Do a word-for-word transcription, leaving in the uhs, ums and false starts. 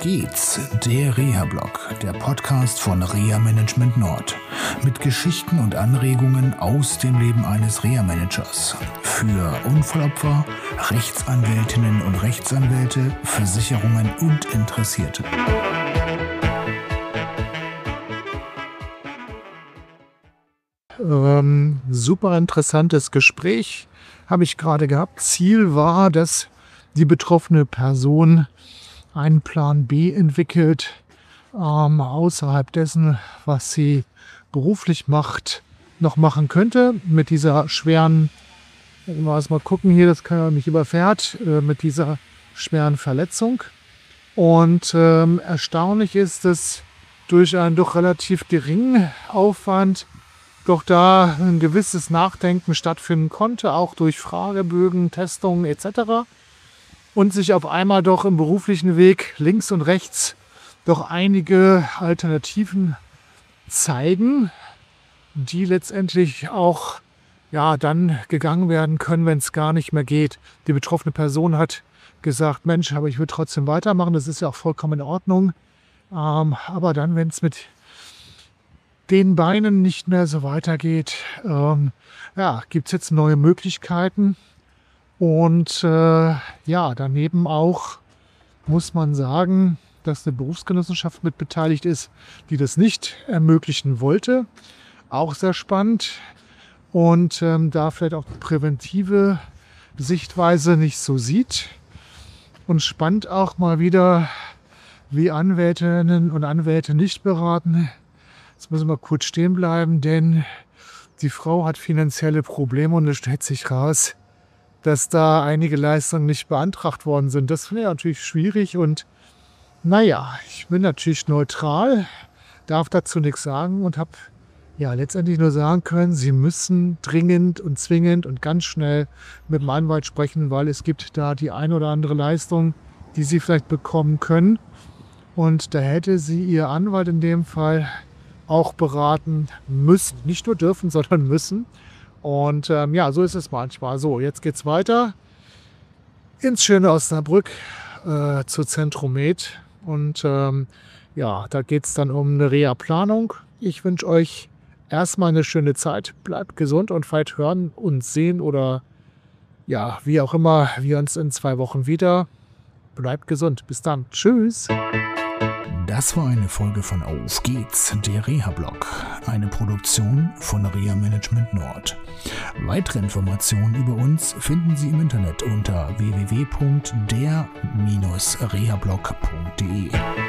geht's? Der Reha-Blog, der Podcast von Reha Management Nord. Mit Geschichten und Anregungen aus dem Leben eines Reha-Managers. Für Unfallopfer, Rechtsanwältinnen und Rechtsanwälte, Versicherungen und Interessierte. Ähm, super interessantes Gespräch habe ich gerade gehabt. Ziel war, dass die betroffene Person einen Plan B entwickelt, ähm, außerhalb dessen, was sie beruflich macht, noch machen könnte. Mit dieser schweren, mal mal gucken hier, das kann man mich überfährt, äh, mit dieser schweren Verletzung. Und ähm, erstaunlich ist, dass durch einen doch relativ geringen Aufwand doch da ein gewisses Nachdenken stattfinden konnte, auch durch Fragebögen, Testungen et cetera. Und sich auf einmal doch im beruflichen Weg links und rechts doch einige Alternativen zeigen, die letztendlich auch ja, dann gegangen werden können, wenn es gar nicht mehr geht. Die betroffene Person hat gesagt, Mensch, aber ich will trotzdem weitermachen, das ist ja auch vollkommen in Ordnung. Ähm, aber dann, wenn es mit den Beinen nicht mehr so weitergeht, ähm, ja, gibt es jetzt neue Möglichkeiten. Und äh, ja, daneben auch muss man sagen, dass eine Berufsgenossenschaft mit beteiligt ist, die das nicht ermöglichen wollte. Auch sehr spannend. Und ähm, da vielleicht auch die präventive Sichtweise nicht so sieht. Und spannend auch mal wieder, wie Anwältinnen und Anwälte nicht beraten. Jetzt müssen wir kurz stehen bleiben, denn die Frau hat finanzielle Probleme und es stellt sich raus, dass da einige Leistungen nicht beantragt worden sind. Das finde ich natürlich schwierig und naja, ich bin natürlich neutral, darf dazu nichts sagen und habe ja letztendlich nur sagen können, Sie müssen dringend und zwingend und ganz schnell mit dem Anwalt sprechen, weil es gibt da die ein oder andere Leistung, die Sie vielleicht bekommen können. Und da hätte Sie Ihr Anwalt in dem Fall auch beraten müssen. Nicht nur dürfen, sondern müssen. Und ähm, ja, so ist es manchmal. So, jetzt geht's weiter ins schöne Osnabrück äh, zur Zentromed. Und ähm, ja, da geht es dann um eine Reha-Planung. Ich wünsche euch erstmal eine schöne Zeit. Bleibt gesund und vielleicht hören und sehen oder ja, wie auch immer, wir uns in zwei Wochen wieder. Bleibt gesund. Bis dann. Tschüss. Das war eine Folge von Auf geht's, der Reha-Blog, eine Produktion von Reha Management Nord. Weitere Informationen über uns finden Sie im Internet unter w w w punkt der Bindestrich rehablog punkt de.